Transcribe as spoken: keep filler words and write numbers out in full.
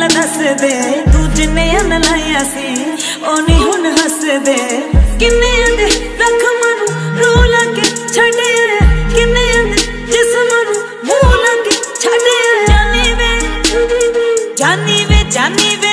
दस दे तू जिन्नियां न लाइया सी ओ नी हुण हस दे किन्नियां दे जख्मां नूं रो लाके छड्डे किन्नियां दे जिस्मां नूं मूंह लाके छड्डे जानी वे जानी वे जानी वे